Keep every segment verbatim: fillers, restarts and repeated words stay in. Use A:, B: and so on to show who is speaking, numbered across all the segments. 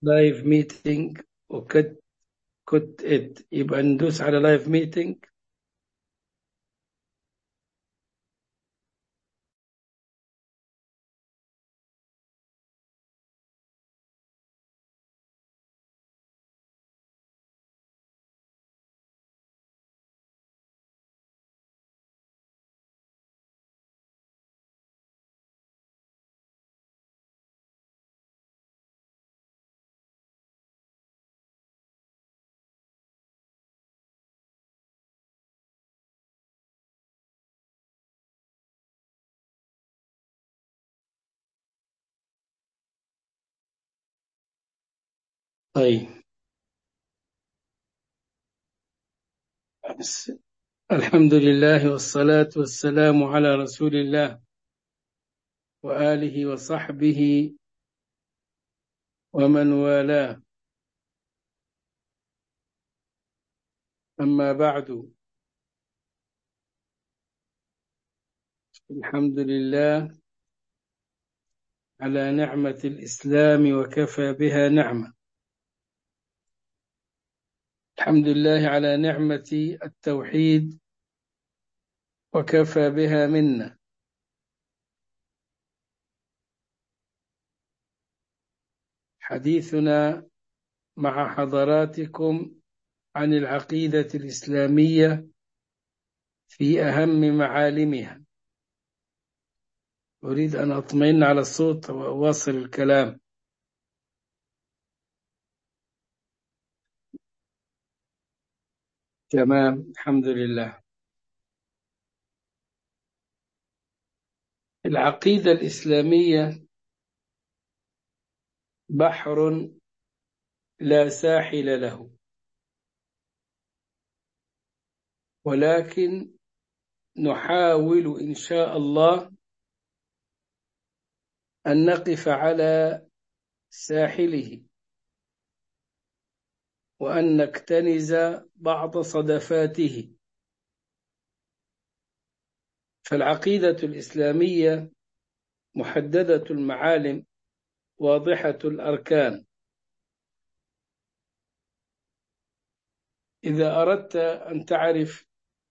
A: لايف ميتنج وكت كت ات يبقى ندوس على لايف ميتنج. طيب، بس الحمد لله والصلاة والسلام على رسول الله وآله وصحبه ومن والاه، أما بعد. الحمد لله على نعمة الإسلام وكفى بها نعمة. الحمد لله على نعمة التوحيد وكفى بها منا. حديثنا مع حضراتكم عن العقيدة الإسلامية في أهم معالمها. أريد أن أطمئن على الصوت وأواصل الكلام. تمام، الحمد لله. العقيدة الإسلامية بحر لا ساحل له، ولكن نحاول إن شاء الله أن نقف على ساحله وأن نكتنز بعض صدفاته. فالعقيدة الإسلامية محددة المعالم واضحة الأركان. إذا أردت أن تعرف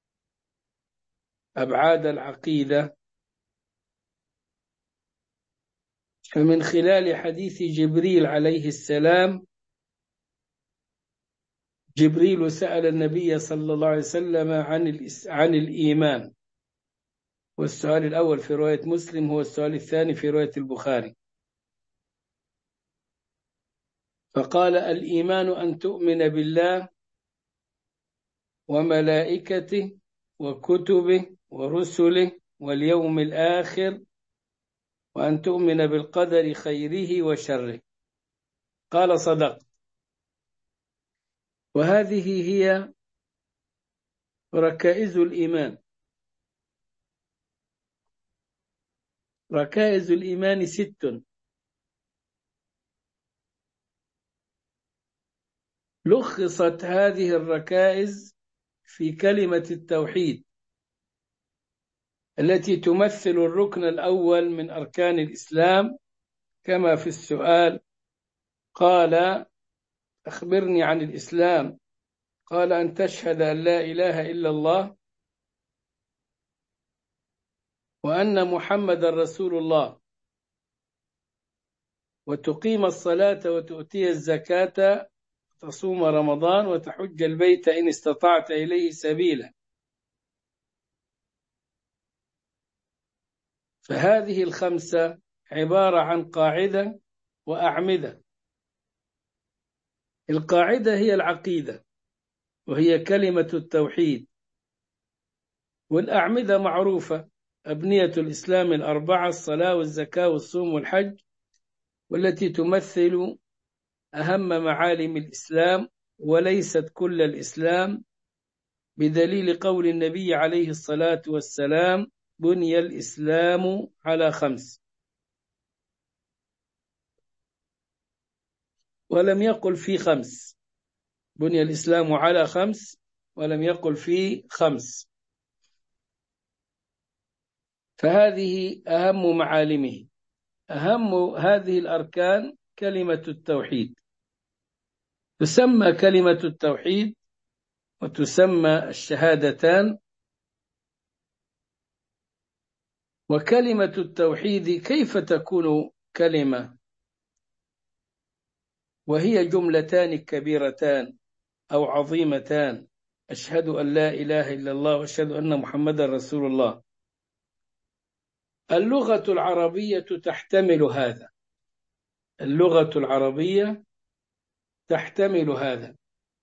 A: أبعاد العقيدة فمن خلال حديث جبريل عليه السلام. جبريل سأل النبي صلى الله عليه وسلم عن عن الإيمان، والسؤال الأول في رواية مسلم هو السؤال الثاني في رواية البخاري. فقال: الإيمان أن تؤمن بالله وملائكته وكتبه ورسله واليوم الآخر وأن تؤمن بالقدر خيره وشره. قال: صدقت. وهذه هي ركائز الإيمان. ركائز الإيمان ست، لخصت هذه الركائز في كلمة التوحيد التي تمثل الركن الأول من أركان الإسلام، كما في السؤال. قال: أخبرني عن الإسلام. قال: أن تشهد أن لا إله إلا الله وأن محمد رسول الله وتقيم الصلاة وتؤتي الزكاة تصوم رمضان وتحج البيت إن استطعت إليه سبيلا. فهذه الخمسة عبارة عن قاعدة وأعمدة. القاعدة هي العقيدة وهي كلمة التوحيد، والأعمدة معروفة: أبنية الإسلام الأربعة، الصلاة والزكاة والصوم والحج، والتي تمثل أهم معالم الإسلام وليست كل الإسلام، بدليل قول النبي عليه الصلاة والسلام: بني الإسلام على خمس. ولم يقل في خمس، بني الإسلام على خمس ولم يقل في خمس. فهذه أهم معالمه. أهم هذه الأركان كلمة التوحيد. تسمى كلمة التوحيد وتسمى الشهادتان. وكلمة التوحيد كيف تكون كلمة وهي جملتان كبيرتان أو عظيمتان، أشهد أن لا إله إلا الله وأشهد أن محمدا رسول الله؟ اللغة العربية تحتمل هذا، اللغة العربية تحتمل هذا.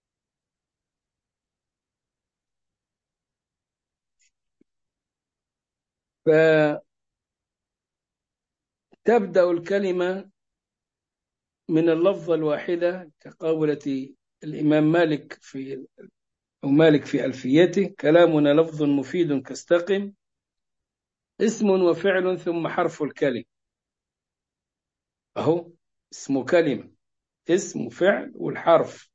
A: فتبدأ الكلمة من اللفظة الواحدة كقولة الإمام مالك في أو مالك في ألفيته: كلامنا لفظ مفيد كاستقم، اسم وفعل ثم حرف الكلم. أهو اسم كلمة، اسم وفعل والحرف.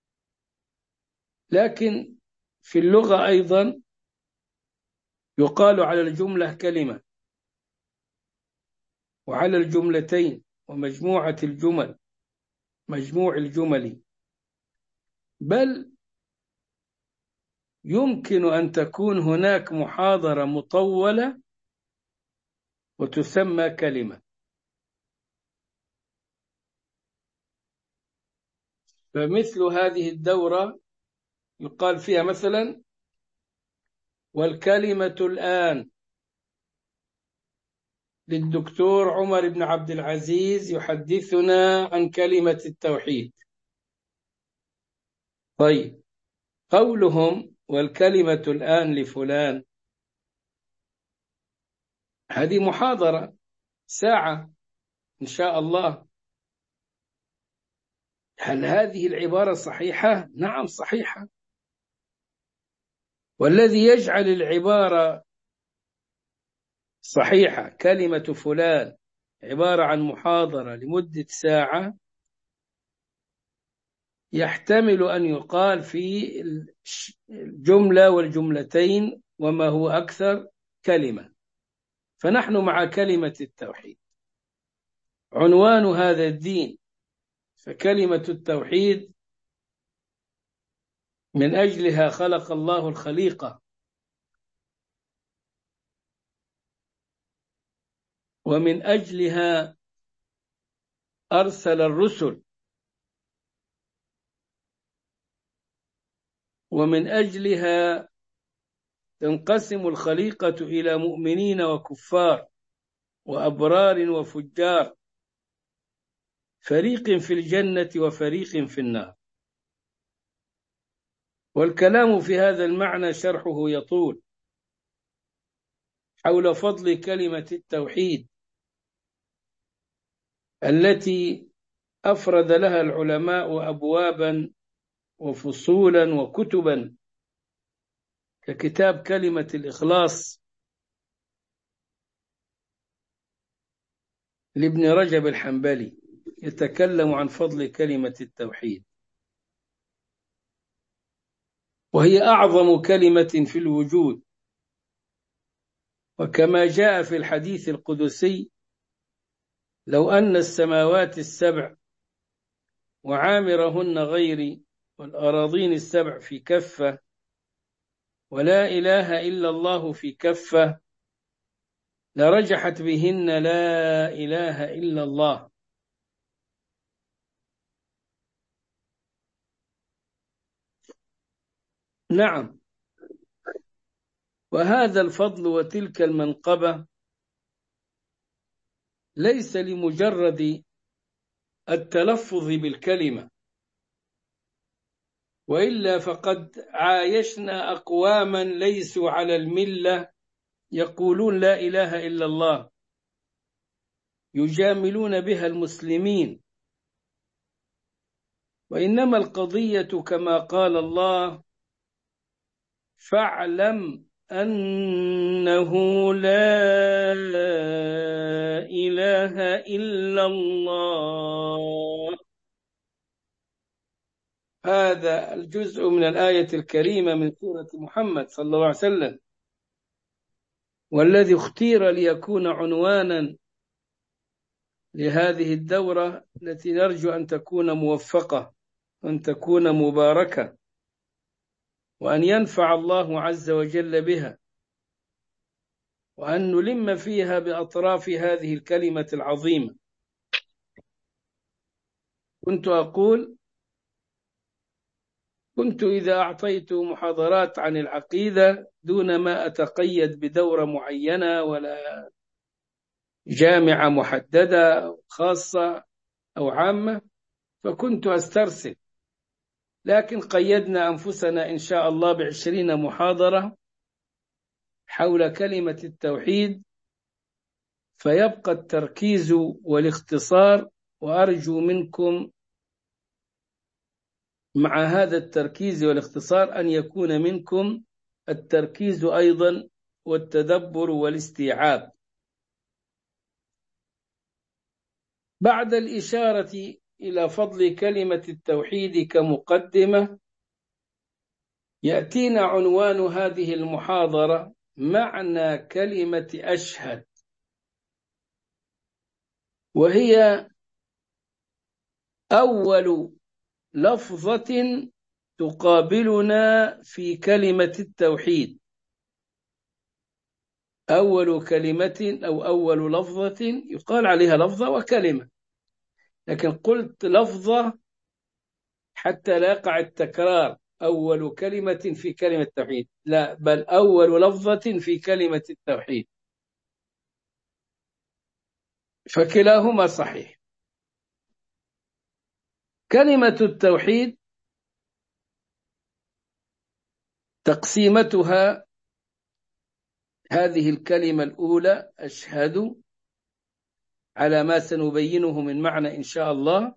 A: لكن في اللغة أيضا يقال على الجملة كلمة، وعلى الجملتين ومجموعة الجمل مجموع الجمل، بل يمكن أن تكون هناك محاضرة مطولة وتسمى كلمة. فمثل هذه الدورة يقال فيها مثلا: والكلمة الآن للدكتور عمر بن عبد العزيز يحدثنا عن كلمة التوحيد. طيب، قولهم والكلمة الآن لفلان هذه محاضرة ساعة إن شاء الله. هل هذه العبارة صحيحة؟ نعم صحيحة. والذي يجعل العبارة صحيحة كلمة فلان عبارة عن محاضرة لمدة ساعة، يحتمل أن يقال في الجملة والجملتين وما هو أكثر كلمة. فنحن مع كلمة التوحيد، عنوان هذا الدين. فكلمة التوحيد من أجلها خلق الله الخليقة، ومن أجلها أرسل الرسل، ومن أجلها تنقسم الخليقة إلى مؤمنين وكفار وأبرار وفجار، فريق في الجنة وفريق في النار. والكلام في هذا المعنى شرحه يطول حول فضل كلمة التوحيد التي أفرد لها العلماء أبوابا وفصولا وكتبا، ككتاب كلمة الإخلاص لابن رجب الحنبلي، يتكلم عن فضل كلمة التوحيد، وهي أعظم كلمة في الوجود. وكما جاء في الحديث القدسي: لو أن السماوات السبع وعامرهن غيري والأراضين السبع في كفة ولا إله إلا الله في كفة لرجحت بهن لا إله إلا الله. نعم، وهذا الفضل وتلك المنقبة ليس لمجرد التلفظ بالكلمة، وإلا فقد عايشنا أقواما ليسوا على الملة يقولون لا إله إلا الله، يجاملون بها المسلمين. وإنما القضية كما قال الله: فاعلم أنه لا إله إلا الله. هذا الجزء من الآية الكريمة من سورة محمد صلى الله عليه وسلم، والذي اختير ليكون عنوانا لهذه الدورة التي نرجو أن تكون موفقة. أن تكون مباركة، وأن ينفع الله عز وجل بها، وأن نلم فيها بأطراف هذه الكلمة العظيمة. كنت أقول كنت إذا أعطيت محاضرات عن العقيدة دون ما أتقيد بدورة معينة ولا جامعة محددة خاصة أو عامة، فكنت أسترسل، لكن قيدنا أنفسنا إن شاء الله بعشرين محاضرة حول كلمة التوحيد، فيبقى التركيز والاختصار، وأرجو منكم مع هذا التركيز والاختصار أن يكون منكم التركيز أيضا والتدبر والاستيعاب. بعد الإشارة إلى فضل كلمة التوحيد كمقدمة، يأتينا عنوان هذه المحاضرة: معنى كلمة أشهد، وهي أول لفظة تقابلنا في كلمة التوحيد، أول كلمة أو أول لفظة يقال عليها لفظة وكلمة، لكن قلت لفظة حتى لا يقع التكرار، أول كلمة في كلمة التوحيد، لا، بل أول لفظة في كلمة التوحيد، فكلاهما صحيح. كلمة التوحيد تقسيمتها: هذه الكلمة الأولى أشهد، على ما سنبينه من معنى إن شاء الله،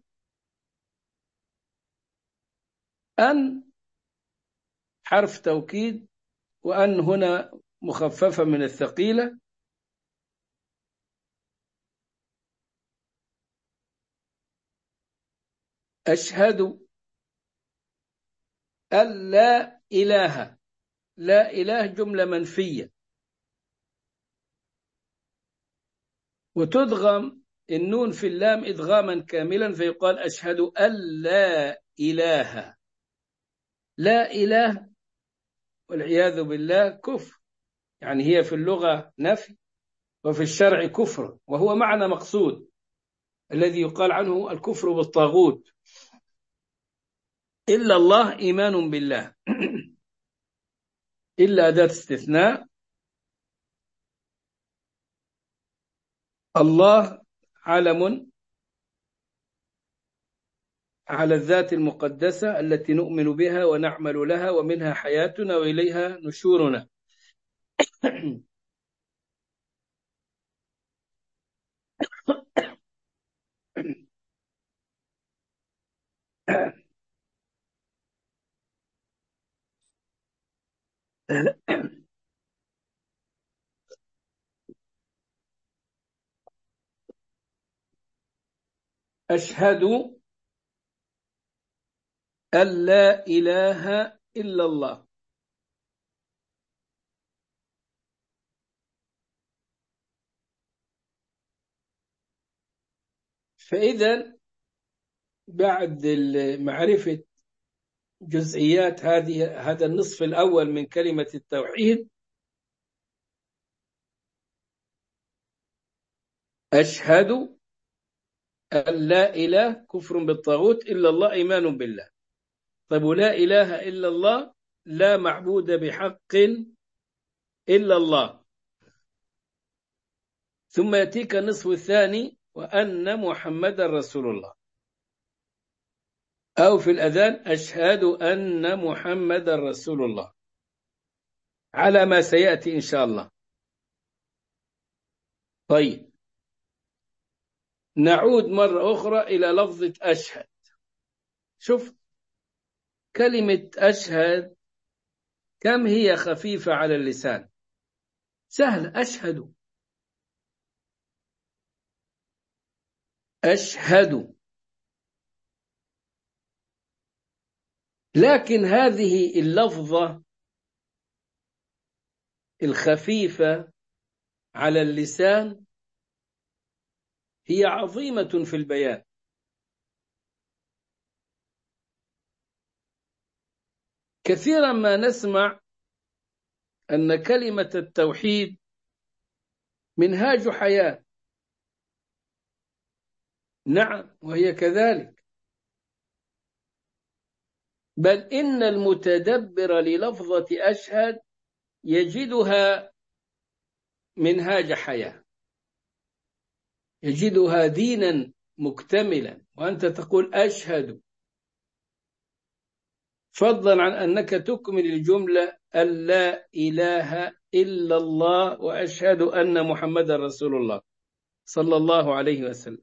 A: أن حرف توكيد، وأن هنا مخففة من الثقيلة، أشهد أن لا إله، لا إله جملة منفية، وتدغم النون في اللام إدغاما كاملا، فيقال أشهد أن لا إله. لا إله والعياذ بالله كفر، يعني هي في اللغة نفي وفي الشرع كفر، وهو معنى مقصود الذي يقال عنه الكفر بالطاغوت. إلا الله إيمان بالله، إلا أداة استثناء. الله علم على الذات المقدسة التي نؤمن بها ونعمل لها، ومنها حياتنا وإليها نشورنا. أشهد أن لا إله إلا الله. فإذا بعد معرفة جزئيات هذه هذا النصف الأول من كلمة التوحيد، أشهد أن لا إله كفر بالطاغوت، إلا الله إيمان بالله. طيب، لا إله إلا الله، لا معبود بحق إلا الله. ثم يأتيك النصف الثاني: وأن محمد رسول الله، أو في الأذان: أشهد أن محمد رسول الله، على ما سيأتي إن شاء الله. طيب، نعود مرة أخرى إلى لفظة أشهد. شوف كلمة أشهد كم هي خفيفة على اللسان، سهل. أشهد أشهد، لكن هذه اللفظة الخفيفة على اللسان هي عظيمة في البيان. كثيرا ما نسمع أن كلمة التوحيد منهاج حياة. نعم، وهي كذلك، بل إن المتدبر للفظة أشهد يجدها منهاج حياة، يجدها دينا مكتملا. وأنت تقول أشهد، فضلا عن أنك تكمل الجملة أن لا إله إلا الله وأشهد أن محمد رسول الله صلى الله عليه وسلم.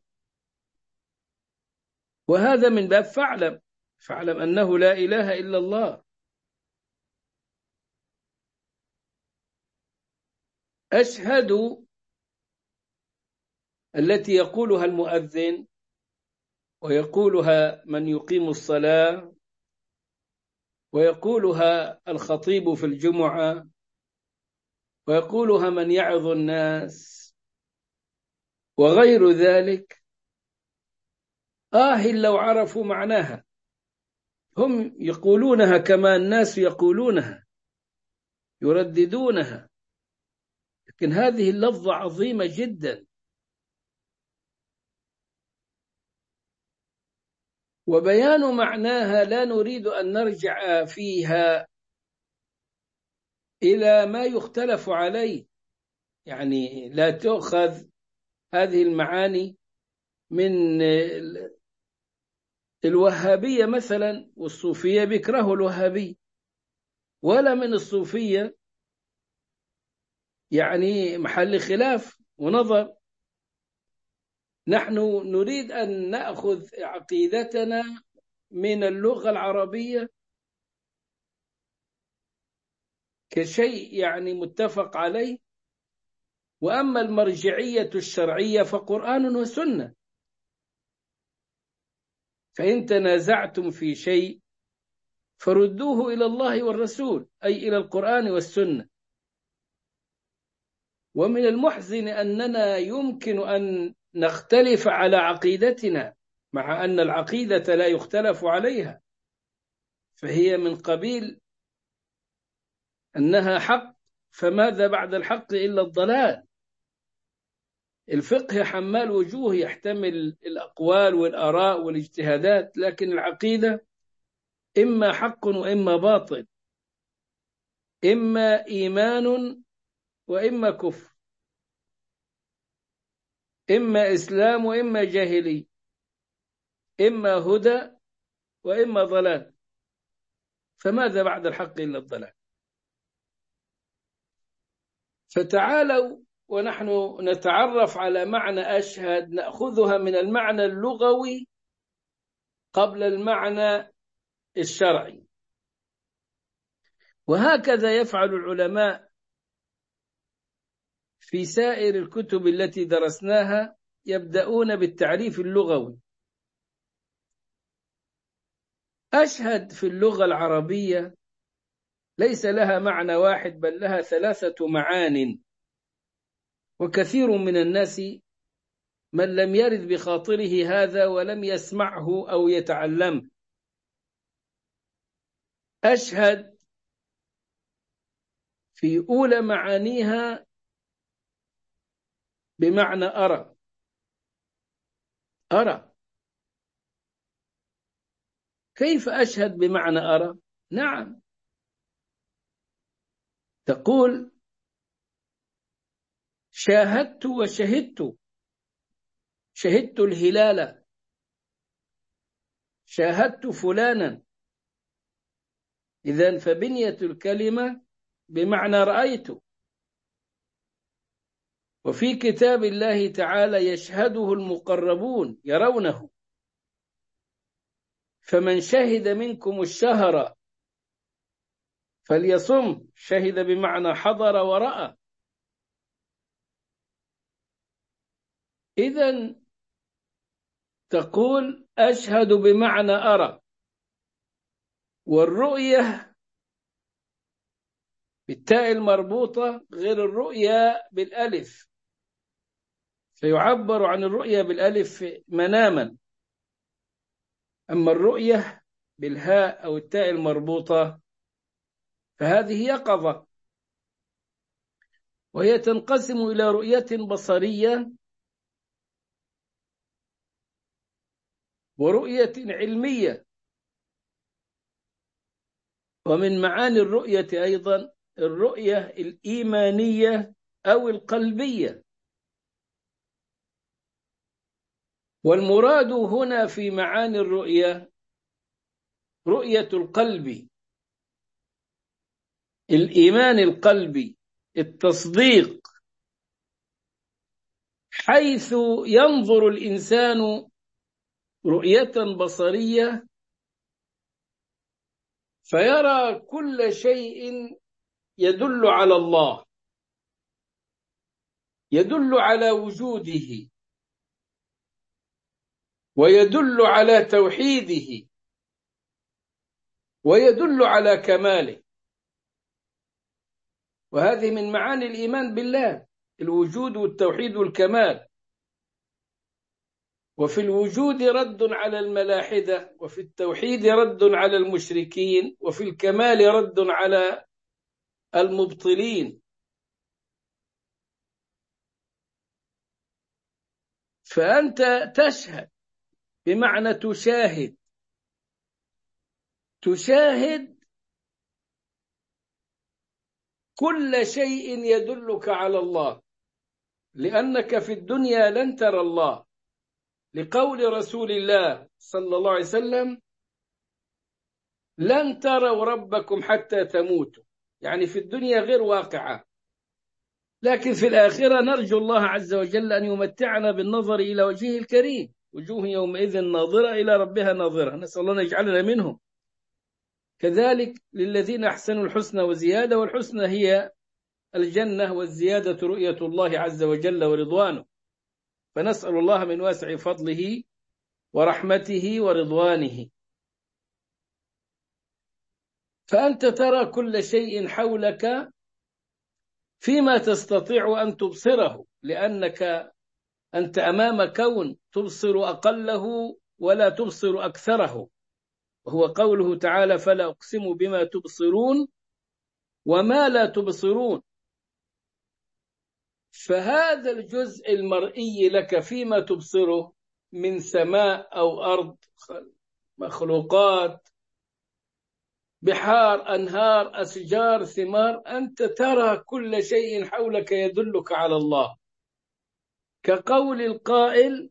A: وهذا من باب فاعلم فاعلم أنه لا إله إلا الله. أشهد التي يقولها المؤذن ويقولها من يقيم الصلاة ويقولها الخطيب في الجمعة ويقولها من يعظ الناس وغير ذلك، آه لو عرفوا معناها. هم يقولونها كما الناس يقولونها، يرددونها، لكن هذه اللفظة عظيمة جدا. وبيان معناها لا نريد أن نرجع فيها إلى ما يختلف عليه، يعني لا تؤخذ هذه المعاني من الوهابية مثلا، والصوفية بيكرهوا الوهابية، ولا من الصوفية، يعني محل خلاف ونظر. نحن نريد أن نأخذ عقيدتنا من اللغة العربية كشيء يعني متفق عليه، وأما المرجعية الشرعية فقرآن وسنة. فإن تنازعتم في شيء فردوه إلى الله والرسول، أي إلى القرآن والسنة. ومن المحزن أننا يمكن أن نختلف على عقيدتنا مع أن العقيدة لا يختلف عليها، فهي من قبيل أنها حق، فماذا بعد الحق إلا الضلال. الفقه حمال وجوه، يحتمل الأقوال والآراء والاجتهادات، لكن العقيدة إما حق وإما باطل، إما إيمان وإما كفر، إما إسلام وإما جاهلي، إما هدى وإما ضلال، فماذا بعد الحق إلا الضلال. فتعالوا ونحن نتعرف على معنى أشهد، نأخذها من المعنى اللغوي قبل المعنى الشرعي. وهكذا يفعل العلماء في سائر الكتب التي درسناها، يبدأون بالتعريف اللغوي. أشهد في اللغة العربية ليس لها معنى واحد، بل لها ثلاثة معان، وكثير من الناس من لم يرد بخاطره هذا ولم يسمعه أو يتعلمه. أشهد في أولى معانيها بمعنى أرى. أرى كيف أشهد بمعنى أرى؟ نعم، تقول شاهدت وشهدت، شهدت الهلال، شاهدت فلانا. إذن فبنية الكلمة بمعنى رأيت. وفي كتاب الله تعالى يشهده المقربون يرونه، فمن شهد منكم الشهر فليصم، شهد بمعنى حضر ورأى. إذن تقول أشهد بمعنى أرى. والرؤية بالتاء المربوطة غير الرؤية بالألف، فيعبر عن الرؤية بالألف مناما، أما الرؤية بالهاء أو التاء المربوطة فهذه يقظة، وهي تنقسم إلى رؤية بصرية ورؤية علمية. ومن معاني الرؤية أيضا الرؤية الإيمانية أو القلبية. والمراد هنا في معاني الرؤية رؤية القلب، الإيمان القلبي، التصديق، حيث ينظر الإنسان رؤية بصرية فيرى كل شيء يدل على الله، يدل على وجوده، ويدل على توحيده، ويدل على كماله. وهذه من معاني الإيمان بالله، الوجود والتوحيد والكمال. وفي الوجود رد على الملاحدة، وفي التوحيد رد على المشركين، وفي الكمال رد على المبطلين. فأنت تشهد بمعنى تشاهد، تشاهد كل شيء يدلك على الله، لأنك في الدنيا لن ترى الله، لقول رسول الله صلى الله عليه وسلم: لن تروا ربكم حتى تموتوا. يعني في الدنيا غير واقعة، لكن في الآخرة نرجو الله عز وجل أن يمتعنا بالنظر إلى وجهه الكريم، وجوه يومئذ ناظرة إلى ربها ناظرة، نسأل الله أن يجعلنا منهم. كذلك للذين أحسنوا الحسنى وزيادة، والحسنى هي الجنة، والزيادة رؤية الله عز وجل ورضوانه. فنسأل الله من واسع فضله ورحمته ورضوانه. فأنت ترى كل شيء حولك فيما تستطيع أن تبصره، لأنك أنت أمام كون تبصر أقله ولا تبصر أكثره، وهو قوله تعالى: فلا أقسم بما تبصرون وما لا تبصرون. فهذا الجزء المرئي لك فيما تبصره من سماء أو أرض، مخلوقات، بحار، أنهار، أشجار، ثمار، أنت ترى كل شيء حولك يدلك على الله. كقول القائل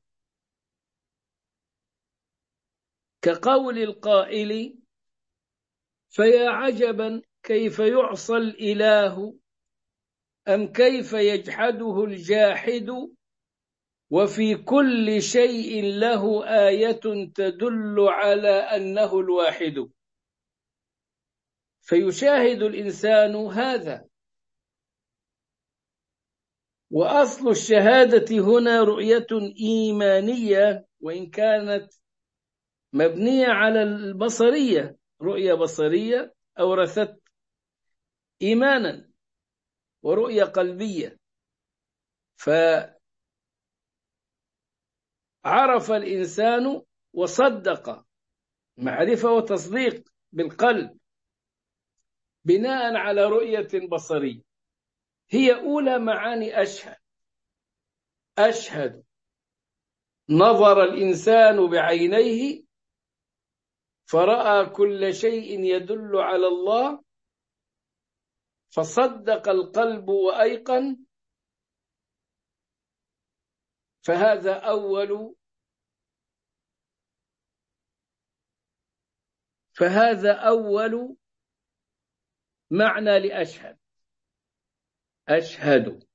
A: كقول القائل: فيا عجبا كيف يعصى الإله، أم كيف يجحده الجاحد، وفي كل شيء له آية تدل على أنه الواحد. فيشاهد الإنسان هذا. وأصل الشهادة هنا رؤية إيمانية، وإن كانت مبنية على البصرية، رؤية بصرية أورثت إيمانا، ورؤية قلبية. فعرف الإنسان وصدق، معرفة وتصديق بالقلب بناء على رؤية بصرية. هي أولى معاني أشهد. أشهد نظر الإنسان بعينيه فرأى كل شيء يدل على الله، فصدق القلب وأيقن. فهذا أول فهذا أول معنى لأشهد. أشهد.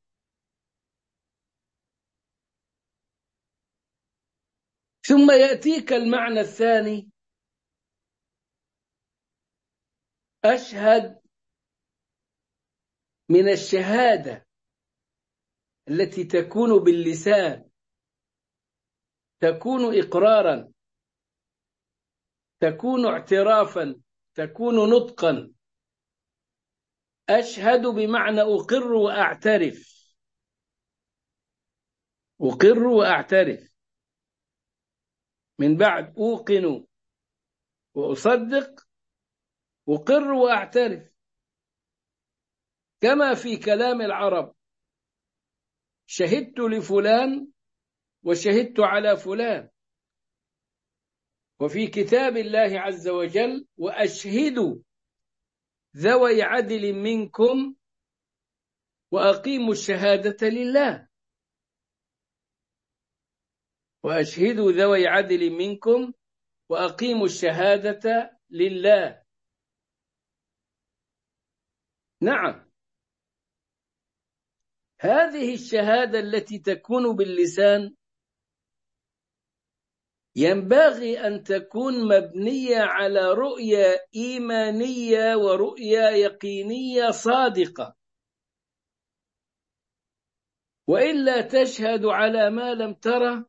A: ثم يأتيك المعنى الثاني: أشهد من الشهادة التي تكون باللسان، تكون إقرارا، تكون اعترافا، تكون نطقا. أشهد بمعنى أقر وأعترف، أقر وأعترف، من بعد أوقن وأصدق، أقر وأعترف. كما في كلام العرب شهدت لفلان وشهدت على فلان، وفي كتاب الله عز وجل وأشهدوا ذوي عدل منكم وأقيموا الشهادة لله، وأشهدوا ذوي عدل منكم وأقيموا الشهادة لله. نعم، هذه الشهادة التي تكون باللسان ينبغي أن تكون مبنية على رؤية إيمانية ورؤية يقينية صادقة، وإلا تشهد على ما لم ترى،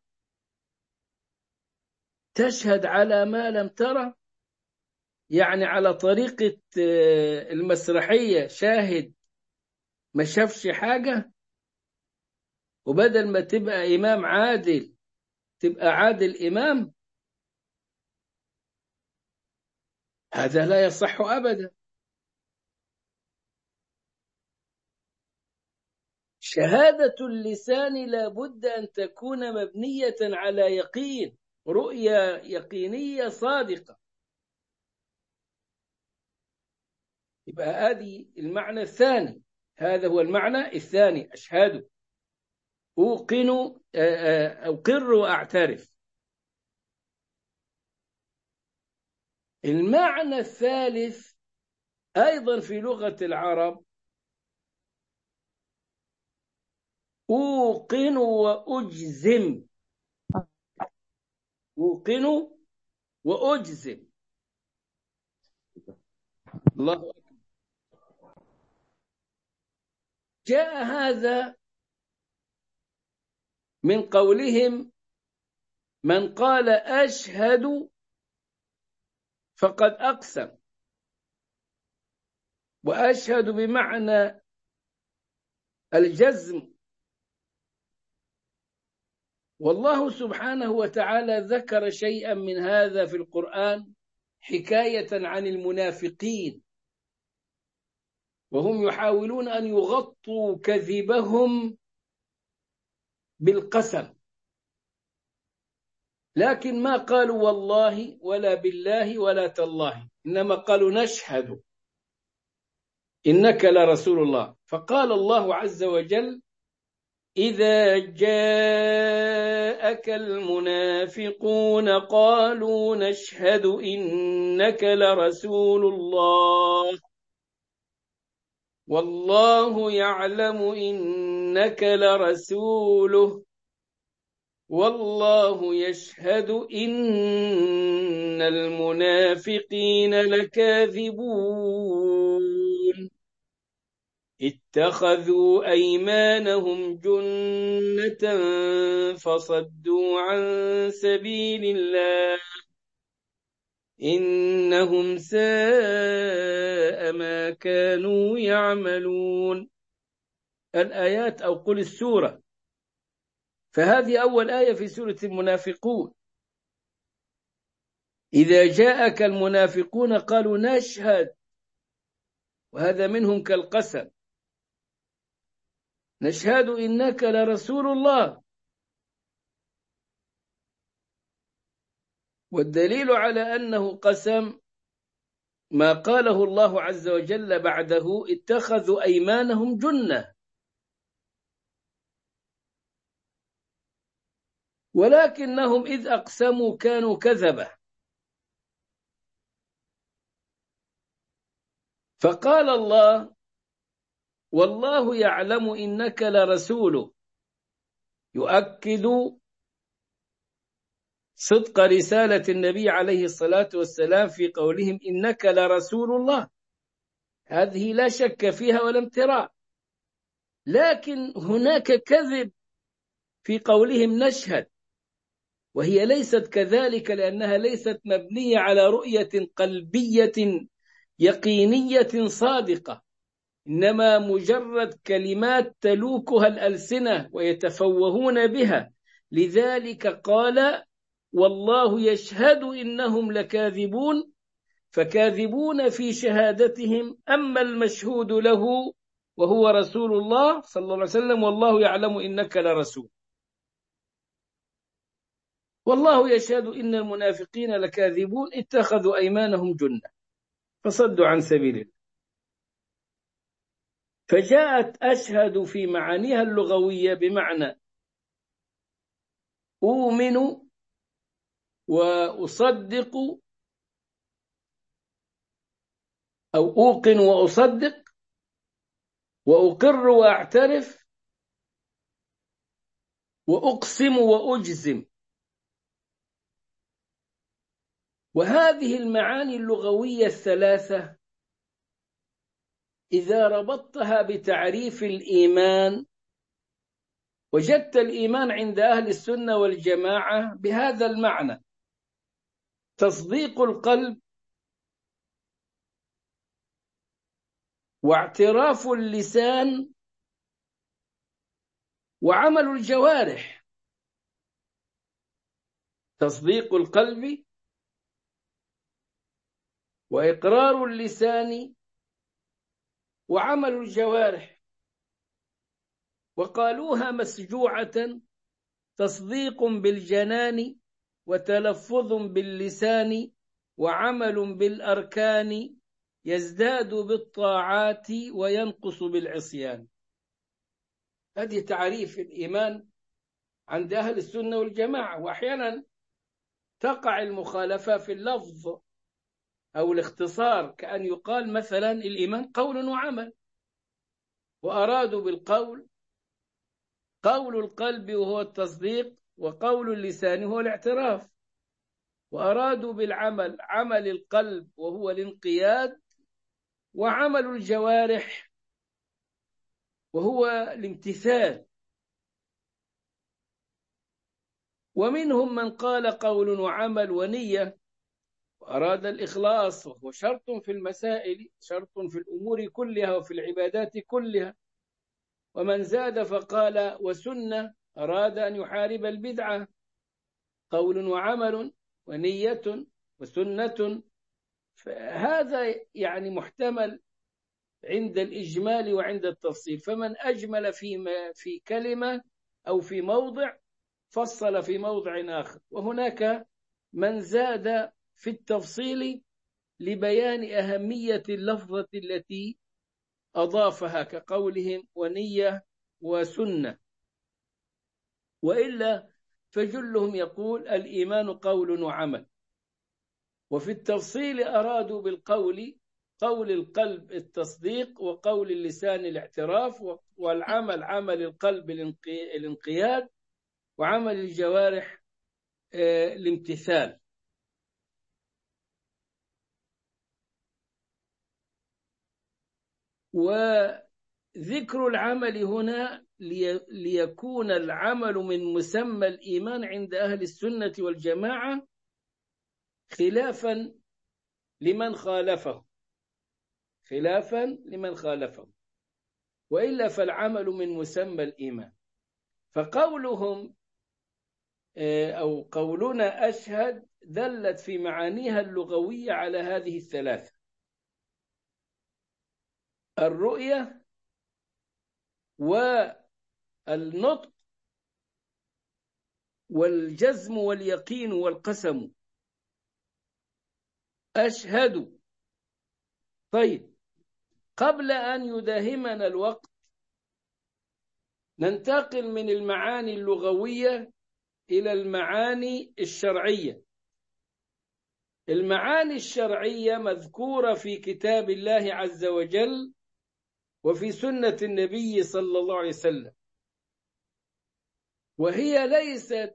A: تشهد على ما لم ترى، يعني على طريقة المسرحية، شاهد ما شافش حاجة، وبدل ما تبقى إمام عادل تبقى عادل إمام. هذا لا يصح أبدا. شهادة اللسان لا بد أن تكون مبنية على يقين، رؤية يقينية صادقة. يبقى هذه المعنى الثاني، هذا هو المعنى الثاني، أشهد، أوقن، أقر وأعترف. المعنى الثالث أيضا في لغة العرب أوقن وأجزم، أوقن وأجزم. الله أكبر. جاء هذا من قولهم من قال أشهد فقد أقسم، وأشهد بمعنى الجزم. والله سبحانه وتعالى ذكر شيئا من هذا في القرآن حكاية عن المنافقين، وهم يحاولون أن يغطوا كذبهم بالقسم، لكن ما قالوا والله ولا بالله ولا تالله، إنما قالوا نشهد إنك لرسول الله. فقال الله عز وجل إذا جاءك المنافقون قالوا نشهد إنك لرسول الله والله يعلم إنك لرسوله والله يشهد إن المنافقين لكاذبون اتخذوا أيمانهم جنة فصدوا عن سبيل الله إنهم ساء ما كانوا يعملون. الآيات أو قل السورة. فهذه أول آية في سورة المنافقون. إذا جاءك المنافقون قالوا نشهد، وهذا منهم كالقسم، نشهد إنك لرسول الله. والدليل على أنه قسم ما قاله الله عز وجل بعده اتخذوا أيمانهم جنة، ولكنهم إذ أقسموا كانوا كذبة. فقال الله والله يعلم إنك لرسوله، يؤكد صدق رسالة النبي عليه الصلاة والسلام في قولهم إنك لرسول الله، هذه لا شك فيها ولا امتراء. لكن هناك كذب في قولهم نشهد، وهي ليست كذلك، لأنها ليست مبنية على رؤية قلبية يقينية صادقة، إنما مجرد كلمات تلوكها الألسنة ويتفوهون بها. لذلك قال والله يشهد إنهم لكاذبون، فكاذبون في شهادتهم. أما المشهود له وهو رسول الله صلى الله عليه وسلم، والله يعلم إنك لرسول، والله يشهد إن المنافقين لكاذبون اتخذوا أيمانهم جنة فصدوا عن سبيل الله. فجاءت أشهد في معانيها اللغوية بمعنى أؤمن وأصدق، أو أوقن وأصدق، وأقر وأعترف، وأقسم وأجزم. وهذه المعاني اللغوية الثلاثة إذا ربطتها بتعريف الإيمان وجدت الإيمان عند أهل السنة والجماعة بهذا المعنى: تصديق القلب، واعتراف اللسان، وعمل الجوارح. تصديق القلب، وإقرار اللسان، وعمل الجوارح. وقالوها مسجوعة: تصديق بالجنان، وتلفظ باللسان، وعمل بالأركان، يزداد بالطاعات وينقص بالعصيان. هذه تعريف الإيمان عند أهل السنة والجماعة. وأحيانا تقع المخالفة في اللفظ أو الاختصار، كأن يقال مثلا الإيمان قول وعمل، وأرادوا بالقول قول القلب وهو التصديق، وقول اللسان هو الاعتراف، وأرادوا بالعمل عمل القلب وهو الانقياد، وعمل الجوارح وهو الامتثال. ومنهم من قال قول وعمل ونية، وأراد الإخلاص وهو شرط في المسائل، شرط في الأمور كلها وفي العبادات كلها. ومن زاد فقال وسنة، أراد أن يحارب البدعة، قول وعمل ونية وسنة. فهذا يعني محتمل عند الإجمال وعند التفصيل. فمن أجمل في في كلمة أو في موضع فصل في موضع آخر. وهناك من زاد في التفصيل لبيان أهمية اللفظة التي أضافها، كقولهم ونية وسنة. وإلا فجلهم يقول الإيمان قول وعمل. وفي التفصيل أرادوا بالقول قول القلب التصديق، وقول اللسان الاعتراف، والعمل عمل القلب الانقياد، وعمل الجوارح الامتثال. وذكر العمل هنا ليكون العمل من مسمى الإيمان عند أهل السنة والجماعة، خلافا لمن خالفه خلافا لمن خالفه وإلا فالعمل من مسمى الإيمان. فقولهم أو قولنا أشهد دلت في معانيها اللغوية على هذه الثلاثة: الرؤية، والنطق، والجزم واليقين والقسم. أشهد. طيب، قبل أن يداهمنا الوقت ننتقل من المعاني اللغوية إلى المعاني الشرعية. المعاني الشرعية مذكورة في كتاب الله عز وجل وفي سنة النبي صلى الله عليه وسلم، وهي ليست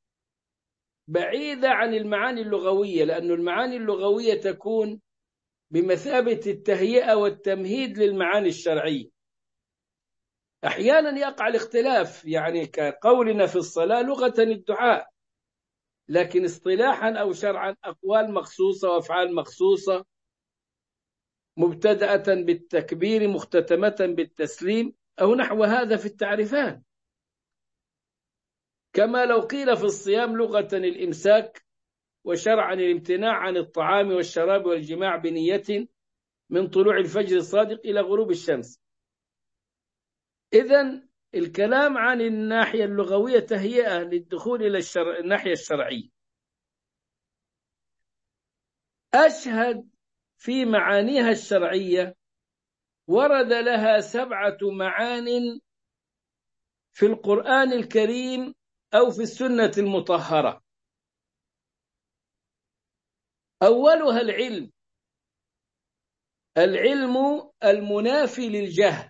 A: بعيدة عن المعاني اللغوية، لأن المعاني اللغوية تكون بمثابة التهيئة والتمهيد للمعاني الشرعية. أحيانا يقع الاختلاف، يعني كقولنا في الصلاة لغة الدعاء، لكن اصطلاحا أو شرعا أقوال مخصوصة وأفعال مخصوصة، مبتدأة بالتكبير مختتمة بالتسليم أو نحو هذا في التعريفات. كما لو قيل في الصيام لغة الإمساك، وشرعا الامتناع عن الطعام والشراب والجماع بنية من طلوع الفجر الصادق إلى غروب الشمس. إذن الكلام عن الناحية اللغوية تهيئة للدخول إلى الشرع... الناحية الشرعية. أشهد في معانيها الشرعية ورد لها سبعة معان في القرآن الكريم أو في السنة المطهرة. أولها العلم، العلم المنافي للجهل،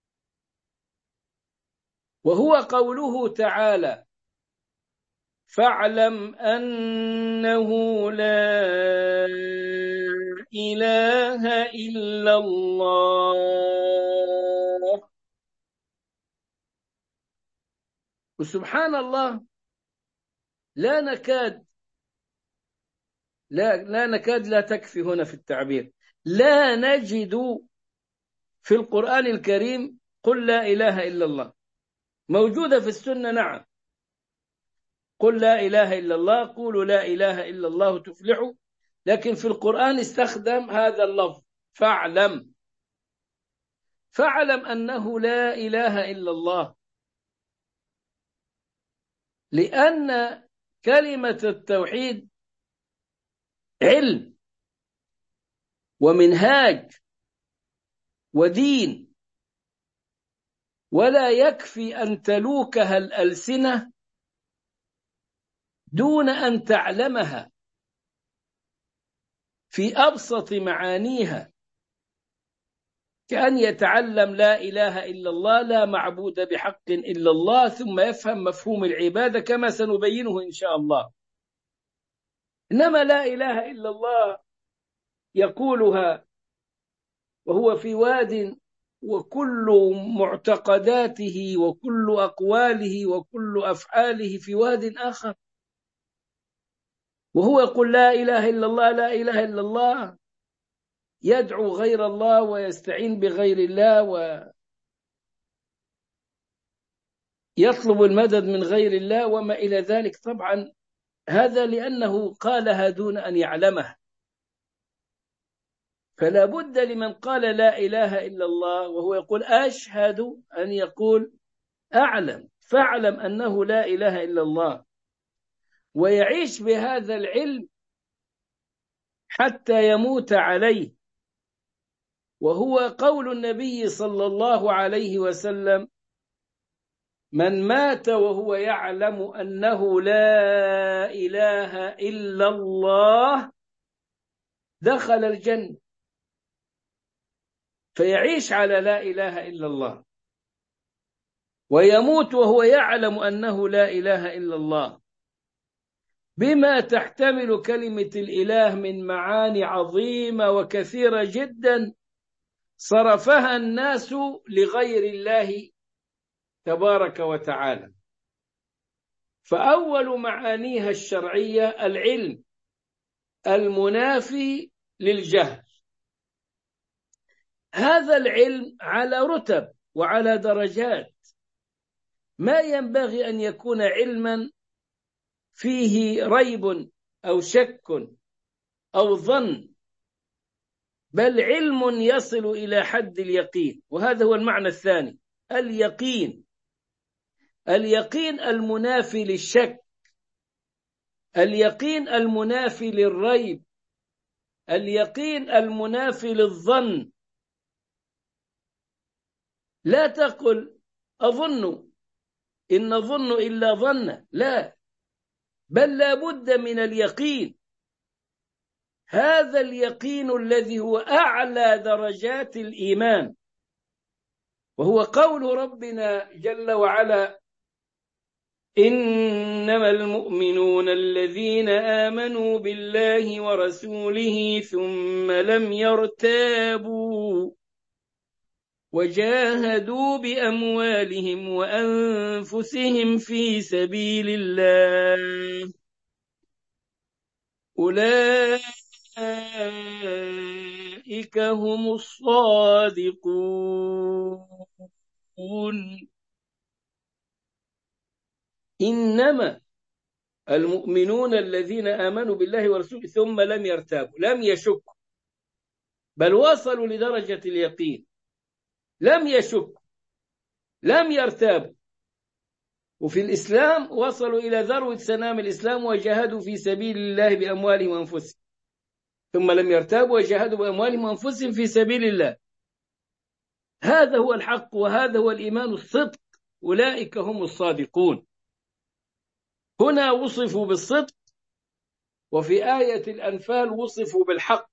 A: وهو قوله تعالى: فاعلم أنه لا إله إلا الله. وسبحان الله، لا نكاد لا لا نكاد لا تكفي هنا في التعبير، لا نجد في القرآن الكريم قل لا إله إلا الله. موجودة في السنة نعم، قل لا إله إلا الله، قولوا لا إله إلا الله تفلحوا، لكن في القرآن استخدم هذا اللفظ فاعلم. فاعلم أنه لا إله إلا الله، لأن كلمة التوحيد علم ومنهاج ودين، ولا يكفي أن تلوكها الألسنة دون أن تعلمها في أبسط معانيها، كأن يتعلم لا إله إلا الله، لا معبود بحق إلا الله، ثم يفهم مفهوم العبادة كما سنبينه إن شاء الله. إنما لا إله إلا الله يقولها وهو في واد، وكل معتقداته وكل أقواله وكل أفعاله في واد آخر، وهو يقول لا إله إلا الله لا إله إلا الله، يدعو غير الله ويستعين بغير الله ويطلب المدد من غير الله وما إلى ذلك. طبعا هذا لأنه قالها دون أن يعلمها، فلا بد لمن قال لا إله إلا الله وهو يقول أشهد أن يقول أعلم، فاعلم أنه لا إله إلا الله، ويعيش بهذا العلم حتى يموت عليه. وهو قول النبي صلى الله عليه وسلم: من مات وهو يعلم أنه لا إله إلا الله دخل الجنة. فيعيش على لا إله إلا الله ويموت وهو يعلم أنه لا إله إلا الله، بما تحتمل كلمة الإله من معاني عظيمة وكثيرة جدا صرفها الناس لغير الله تبارك وتعالى. فأول معانيها الشرعية العلم المنافي للجهل. هذا العلم على رتب وعلى درجات، ما ينبغي أن يكون علما فيه ريب أو شك أو ظن، بل علم يصل إلى حد اليقين. وهذا هو المعنى الثاني، اليقين. اليقين المنافي للشك، اليقين المنافي للريب، اليقين المنافي للظن. لا تقل أظن، إن نظن إلا ظن، لا، بل لا بد من اليقين. هذا اليقين الذي هو أعلى درجات الإيمان، وهو قول ربنا جل وعلا: إنما المؤمنون الذين آمنوا بالله ورسوله ثم لم يرتابوا وجاهدوا بأموالهم وأنفسهم في سبيل الله أولئك هم الصادقون. إنما المؤمنون الذين آمنوا بالله ورسوله ثم لم يرتابوا، لم يشكوا، بل وصلوا لدرجة اليقين، لم يشكوا. لم يرتابوا، وفي الإسلام وصلوا إلى ذروة سنام الإسلام وجاهدوا في سبيل الله بأموالهم وأنفسهم، ثم لم يرتابوا وجاهدوا بأموالهم وأنفسهم في سبيل الله. هذا هو الحق، وهذا هو الإيمان الصدق، أولئك هم الصادقون. هنا وصفوا بالصدق، وفي آية الأنفال وصفوا بالحق.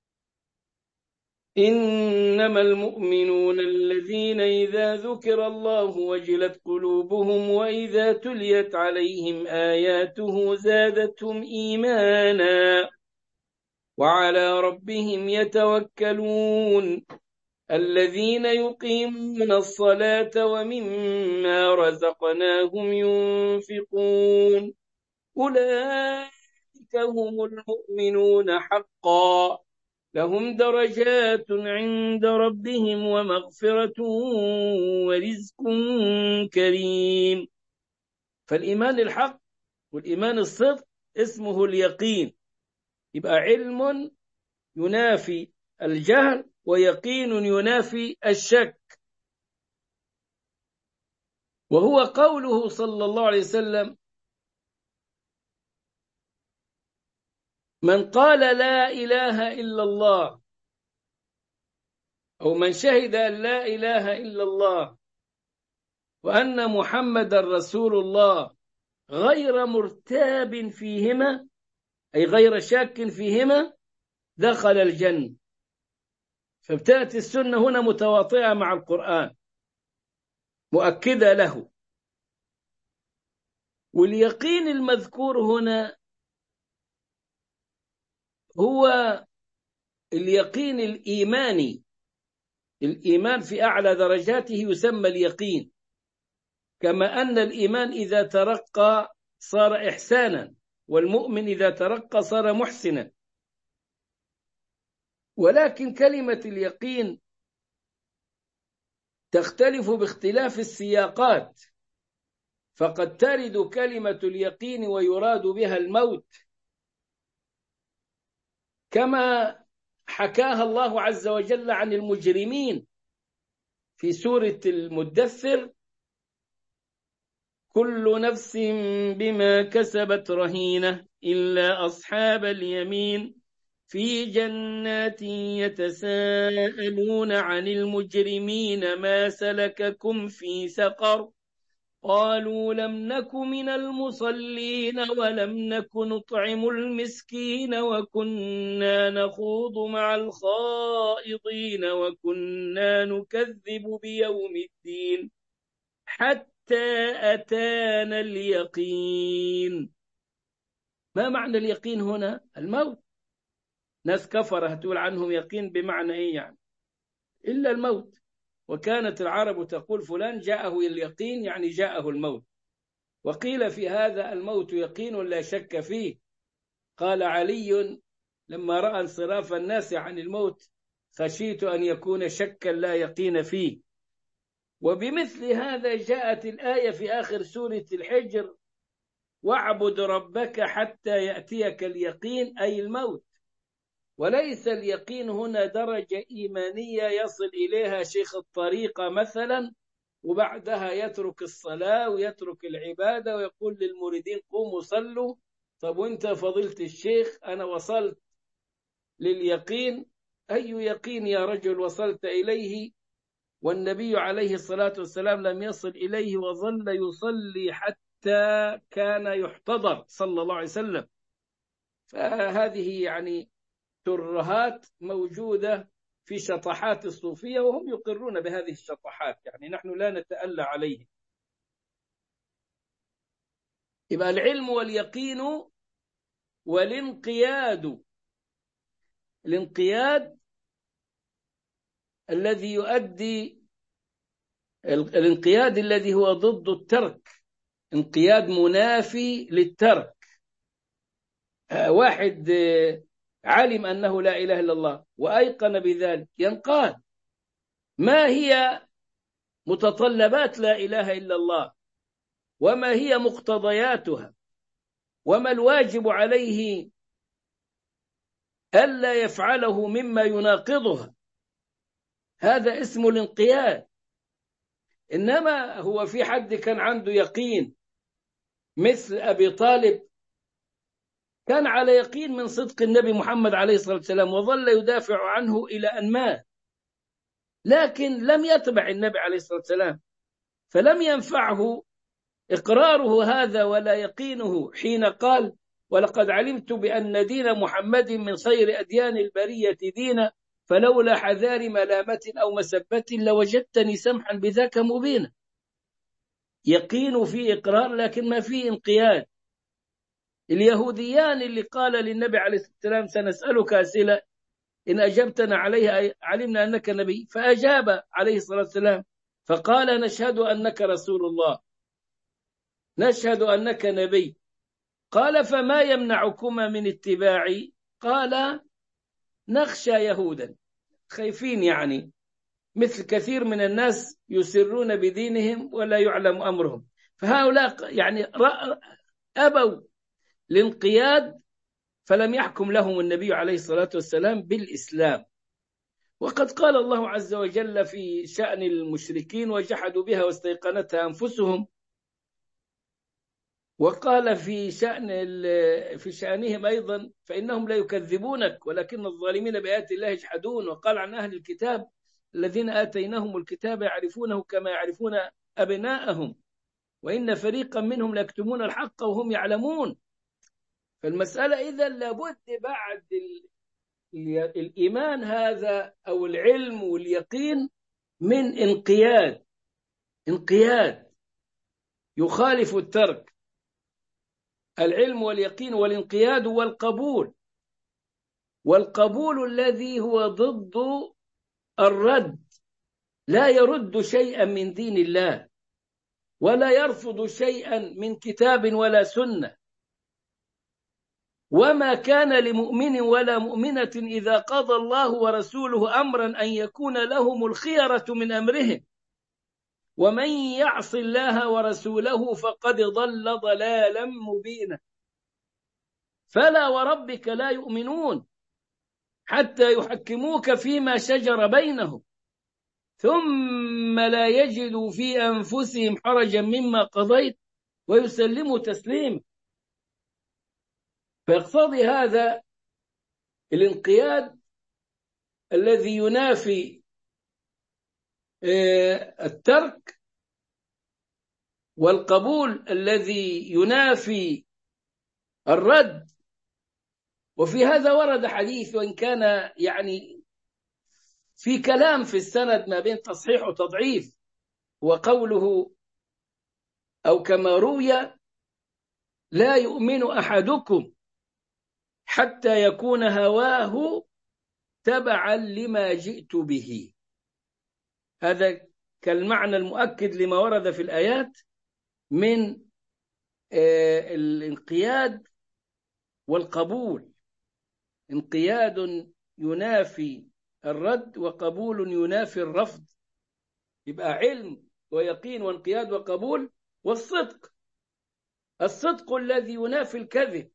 A: إنما المؤمنون الذين إذا ذكر الله وجلت قلوبهم وإذا تليت عليهم آياته زادتهم إيمانا وعلى ربهم يتوكلون الذين يقيمون الصلاة ومما رزقناهم ينفقون أولئك هم المؤمنون حقا لهم درجات عند ربهم ومغفرة ورزق كريم. فالإيمان الحق والإيمان الصدق اسمه اليقين، يبقى علم ينافي الجهل ويقين ينافي الشك. وهو قوله صلى الله عليه وسلم: من قال لا إله إلا الله، أو من شهد أن لا إله إلا الله وأن محمد رسول الله غير مرتاب فيهما، أي غير شاك فيهما، دخل الجنة. فابتدأت السنة هنا متواطئة مع القرآن مؤكدة له. واليقين المذكور هنا هو اليقين الإيماني. الإيمان في أعلى درجاته يسمى اليقين، كما أن الإيمان إذا ترقى صار إحسانا، والمؤمن إذا ترقى صار محسنا. ولكن كلمة اليقين تختلف باختلاف السياقات، فقد ترد كلمة اليقين ويراد بها الموت، كما حكاها الله عز وجل عن المجرمين في سورة المدثر: كل نفس بما كسبت رهينة إلا أصحاب اليمين في جنات يتساءلون عن المجرمين ما سلككم في سقر قالوا لم نك من المصلين ولم نك نطعم المسكين وكنا نخوض مع الخائضين وكنا نكذب بيوم الدين حتى أتانا اليقين. ما معنى اليقين هنا؟ الموت. ناس كفرة هتقول عنهم يقين بمعنى إيه يعني؟ إلا الموت. وكانت العرب تقول فلان جاءه اليقين، يعني جاءه الموت. وقيل في هذا: الموت يقين لا شك فيه. قال علي لما رأى انصراف الناس عن الموت: خشيت أن يكون شكا لا يقين فيه. وبمثل هذا جاءت الآية في آخر سورة الحجر: واعبد ربك حتى يأتيك اليقين، أي الموت. وليس اليقين هنا درجة إيمانية يصل إليها شيخ الطريقة مثلا وبعدها يترك الصلاة ويترك العبادة ويقول للمريدين قوموا صلوا. طب وانت فضيلة الشيخ أنا وصلت لليقين. أي يقين يا رجل وصلت إليه والنبي عليه الصلاة والسلام لم يصل إليه وظل يصلي حتى كان يحتضر صلى الله عليه وسلم. فهذه يعني ترهات موجودة في شطحات الصوفية، وهم يقرون بهذه الشطحات، يعني نحن لا نتألى عليه. يبقى العلم واليقين والانقياد. الانقياد الذي يؤدي الانقياد الذي هو ضد الترك، انقياد منافي للترك. واحد علم أنه لا إله إلا الله وأيقن بذلك ينقاد. ما هي متطلبات لا إله إلا الله، وما هي مقتضياتها، وما الواجب عليه ألا يفعله مما يناقضها؟ هذا اسم الانقياد. إنما هو في حد كان عنده يقين مثل أبي طالب؟ كان على يقين من صدق النبي محمد عليه الصلاة والسلام وظل يدافع عنه إلى أن مات، لكن لم يتبع النبي عليه الصلاة والسلام، فلم ينفعه إقراره هذا ولا يقينه حين قال: ولقد علمت بأن دين محمد من خير أديان البرية دينا، فلولا حذار ملامة أو مسبة لوجدتني سمحا بذاك مبينا. يقين في إقرار لكن ما في انقياد. اليهوديان اللي قال للنبي عليه الصلاة والسلام: سنسألك أسئلة إن أجبتنا عليها علمنا أنك نبي، فأجاب عليه الصلاة والسلام فقال: نشهد أنك رسول الله، نشهد أنك نبي. قال: فما يمنعكما من اتباعي؟ قال: نخشى يهودا، خايفين يعني، مثل كثير من الناس يسرون بدينهم ولا يعلم أمرهم. فهؤلاء يعني أبوا الانقياد، فلم يحكم لهم النبي عليه الصلاة والسلام بالإسلام. وقد قال الله عز وجل في شأن المشركين: وجحدوا بها واستيقنتها أنفسهم. وقال في شأن في شأنهم أيضا: فإنهم لا يكذبونك ولكن الظالمين بآيات الله يجحدون. وقال عن أهل الكتاب: الذين آتيناهم الكتاب يعرفونه كما يعرفون أبناءهم وإن فريقا منهم ليكتمون الحق وهم يعلمون. فالمسألة إذا لابد بعد الإيمان هذا أو العلم واليقين من انقياد، انقياد يخالف الترك. العلم واليقين والانقياد والقبول، والقبول الذي هو ضد الرد، لا يرد شيئا من دين الله ولا يرفض شيئا من كتاب ولا سنة. وما كان لمؤمن ولا مؤمنة إذا قضى الله ورسوله أمرا أن يكون لهم الخيرة من أمرهم ومن يعص الله ورسوله فقد ضل ضلالا مبينا. فلا وربك لا يؤمنون حتى يحكموك فيما شجر بينهم ثم لا يجدوا في أنفسهم حرجا مما قضيت ويسلموا تسليما. فيقتضي هذا الانقياد الذي ينافي الترك، والقبول الذي ينافي الرد. وفي هذا ورد حديث، وإن كان يعني في كلام في السند ما بين تصحيح وتضعيف، وقوله أو كما روي: لا يؤمن أحدكم حتى يكون هواه تبعا لما جئت به. هذا كالمعنى المؤكد لما ورد في الآيات من الانقياد والقبول. انقياد ينافي الرد وقبول ينافي الرفض. يبقى علم ويقين وانقياد وقبول. والصدق، الصدق الذي ينافي الكذب،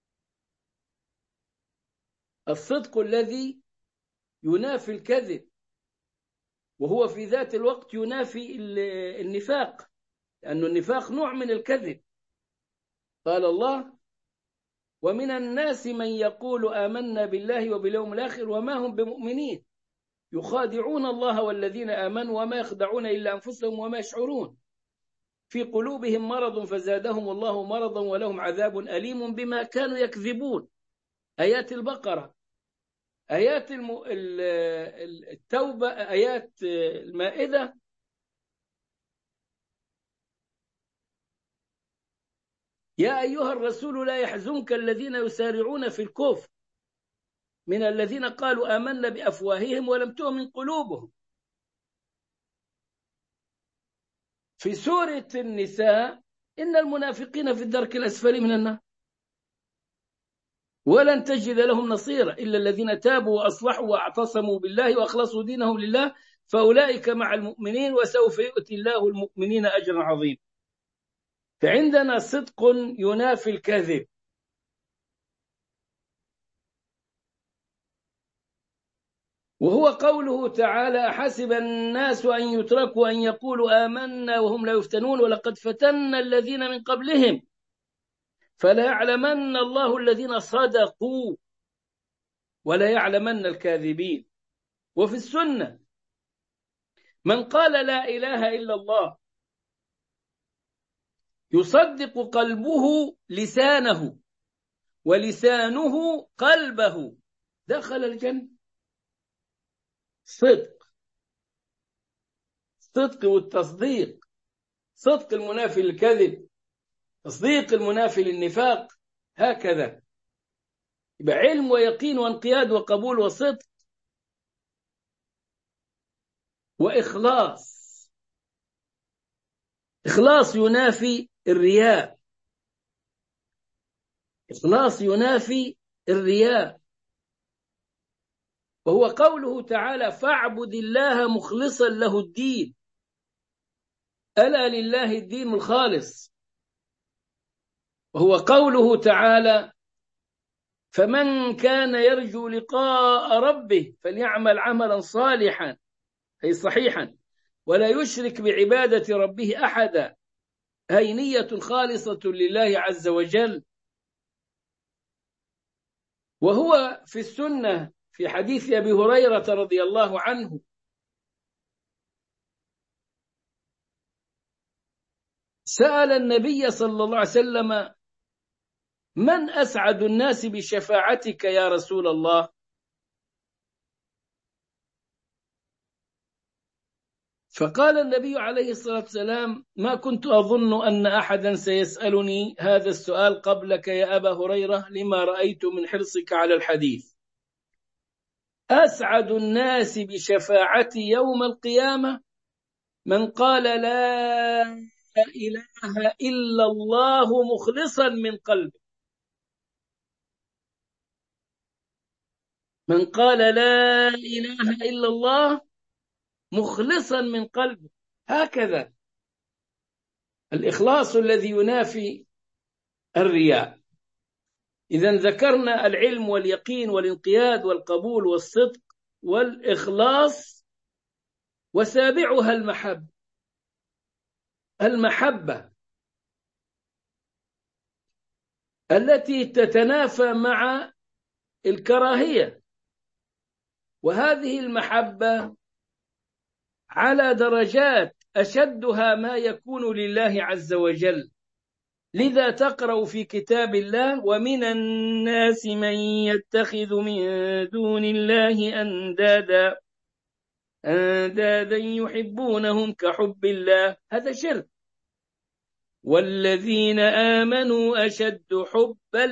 A: الصدق الذي ينافي الكذب، وهو في ذات الوقت ينافي النفاق، لأن النفاق نوع من الكذب. قال الله: ومن الناس من يقول آمنا بالله وباليوم الآخر وما هم بمؤمنين يخادعون الله والذين آمنوا وما يخدعون إلا أنفسهم وما يشعرون في قلوبهم مرض فزادهم الله مرضا ولهم عذاب أليم بما كانوا يكذبون. آيات البقرة، آيات التوبة، آيات المائدة. يا أيها الرسول لا يحزنك الذين يسارعون في الكفر من الذين قالوا آمنا بأفواههم ولم تؤمن قلوبهم. في سورة النساء: إن المنافقين في الدرك الأسفل من النار ولن تجد لهم نصيرا إلا الذين تابوا وأصلحوا واعتصموا بالله وأخلصوا دينهم لله فأولئك مع المؤمنين وسوف يؤتي الله المؤمنين أجرا عظيما. فعندنا صدق ينافي الكذب، وهو قوله تعالى حسب الناس أن يتركوا أن يقولوا آمنا وهم لا يفتنون ولقد فتنا الذين من قبلهم فلا يعلمن الله الذين صدقوا ولا يعلمن الكاذبين. وفي السنة من قال لا إله إلا الله يصدق قلبه لسانه ولسانه قلبه دخل الجنة. صدق صدق والتصديق، صدق المنافي للكذب، تصديق المنافي للنفاق، هكذا يبقى علم ويقين وانقياد وقبول وصدق وإخلاص. إخلاص ينافي الرياء، إخلاص ينافي الرياء. وهو قوله تعالى فاعبد الله مخلصا له الدين، ألا لله الدين الخالص. وهو قوله تعالى فمن كان يرجو لقاء ربه فليعمل عملا صالحا أي صحيحا ولا يشرك بعبادة ربه أحدا، هي نية خالصة لله عز وجل. وهو في السنة في حديث أبي هريرة رضي الله عنه سأل النبي صلى الله عليه وسلم من أسعد الناس بشفاعتك يا رسول الله؟ فقال النبي عليه الصلاة والسلام ما كنت أظن أن أحدا سيسألني هذا السؤال قبلك يا أبا هريرة لما رأيت من حرصك على الحديث. أسعد الناس بشفاعتي يوم القيامة من قال لا إله إلا الله مخلصا من قلبه، من قال لا إله إلا الله مخلصا من قلبه، هكذا الإخلاص الذي ينافي الرياء. إذن ذكرنا العلم واليقين والانقياد والقبول والصدق والإخلاص، وسابعها المحبة. المحبة التي تتنافى مع الكراهية، وهذه المحبة على درجات أشدها ما يكون لله عز وجل. لذا تقرأ في كتاب الله ومن الناس من يتخذ من دون الله أندادا أندادا يحبونهم كحب الله، هذا شرك. والذين آمنوا أشد حبا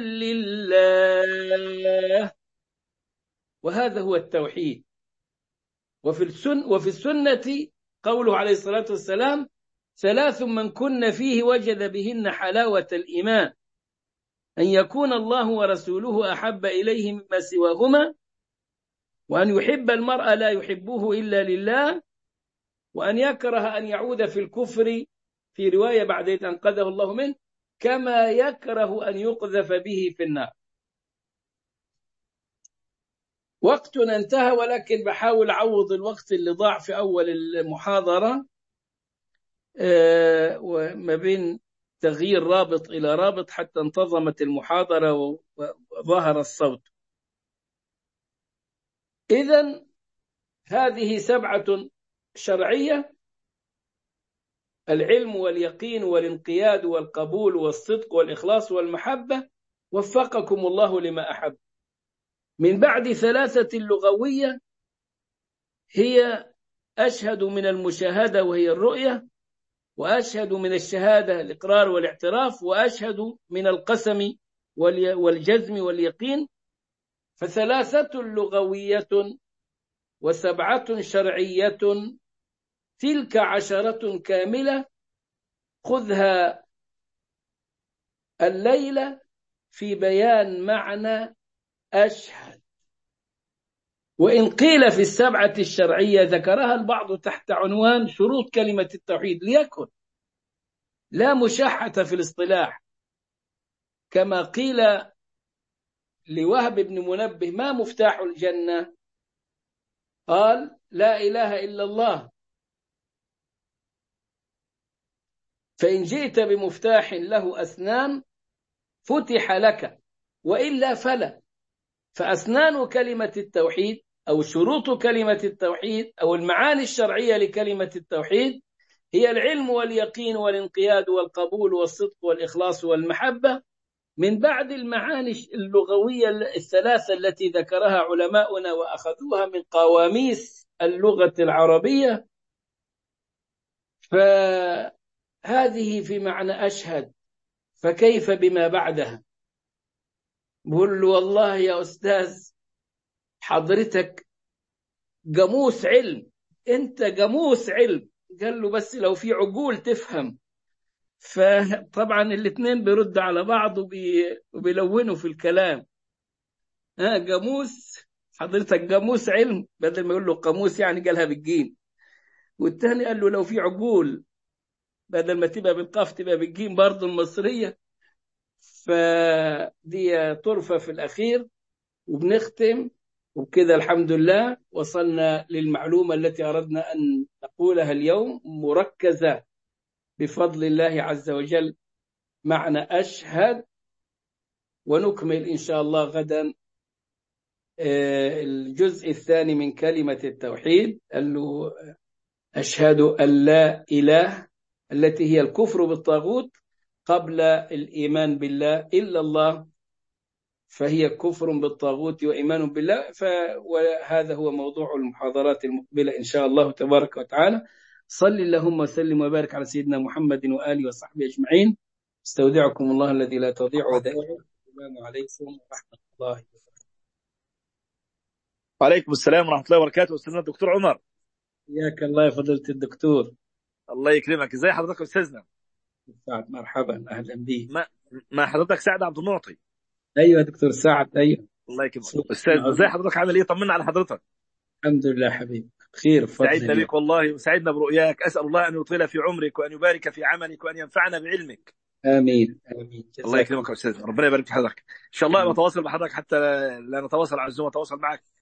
A: لله، وهذا هو التوحيد. وفي السنة, وفي السنة قوله عليه الصلاة والسلام ثلاث من كن فيه وجد بهن حلاوة الإيمان أن يكون الله ورسوله أحب إليه مما سواهما، وأن يحب المرء لا يحبه إلا لله، وأن يكره أن يعود في الكفر في رواية بعد أن أنقذه الله منه كما يكره أن يقذف به في النار. وقتنا انتهى، ولكن بحاول أعوض الوقت اللي ضاع في أول المحاضرة وما بين تغيير رابط إلى رابط حتى انتظمت المحاضرة وظهر الصوت. إذن هذه سبعة شرعية: العلم واليقين والانقياد والقبول والصدق والإخلاص والمحبة، وفقكم الله لما أحب. من بعد ثلاثة اللغوية هي أشهد من المشاهدة وهي الرؤية، وأشهد من الشهادة الإقرار والاعتراف، وأشهد من القسم والجزم واليقين. فثلاثة لغوية وسبعة شرعية، تلك عشرة كاملة. خذها الليلة في بيان معنى أشهد. وإن قيل في السبعة الشرعية ذكرها البعض تحت عنوان شروط كلمة التوحيد، ليكن لا مشاحة في الاصطلاح، كما قيل لوهب بن منبه ما مفتاح الجنة؟ قال لا إله إلا الله. فإن جئت بمفتاح له أسنان فتح لك، وإلا فلا. فأسنان كلمة التوحيد أو شروط كلمة التوحيد أو المعاني الشرعية لكلمة التوحيد هي العلم واليقين والانقياد والقبول والصدق والإخلاص والمحبة، من بعد المعاني اللغوية الثلاثة التي ذكرها علماؤنا وأخذوها من قواميس اللغة العربية. فهذه في معنى أشهد، فكيف بما بعدها؟ بقول له والله يا أستاذ حضرتك جاموس علم، أنت جاموس علم. قال له بس لو في عقول تفهم. فطبعا الاثنين بيردوا على بعض وبي... وبيلونوا في الكلام. ها جاموس، حضرتك جاموس علم، بدل ما يقول له قاموس يعني قالها بالجيم. والتاني قال له لو في عقول، بدل ما تبقى بالقاف تبقى بالجيم برضه المصرية. فدي طرفة في الأخير وبنختم. وبكذا الحمد لله وصلنا للمعلومة التي أردنا أن نقولها اليوم، مركزة بفضل الله عز وجل معنى أشهد. ونكمل إن شاء الله غدا الجزء الثاني من كلمة التوحيد، قال له أشهد أن لا إله، التي هي الكفر بالطاغوت قبل الإيمان بالله إلا الله، فهي كفر بالطاغوت وإيمان بالله. ف... وهذا هو موضوع المحاضرات المقبلة إن شاء الله تبارك وتعالى. صل اللهم وسلم وبارك على سيدنا محمد وآله وصحبه أجمعين. استودعكم الله الذي لا تضيع ودائعه. السلام عليكم ورحمة الله وبركاته.
B: وعليكم السلام ورحمة الله وبركاته. أستاذنا الدكتور عمر،
A: حياك الله يا فضيلة الدكتور.
B: الله يكرمك. ازي حضرتك يا أستاذنا؟
A: سعد، مرحبا، أهلا بيك.
B: ما ما حضرتك سعد عبد المعطي؟
A: أيوة دكتور سعد، أيوة.
B: الله يكرمك. أستاذ ازي حضرتك، عامل إيه؟ طمنا على حضرتك.
A: الحمد لله حبيبي، بخير بفضل
B: سعدنا
A: الله.
B: بك والله، وسعدنا برؤياك. أسأل الله أن يطيل في عمرك وأن يبارك في عملك وأن ينفعنا بعلمك.
A: آمين آمين.
B: الله يكرمك يا أستاذ، ربنا يبارك في حضرتك. إن شاء الله نتواصل بحضرتك، حتى لا نتواصل على الزوم، نتواصل معك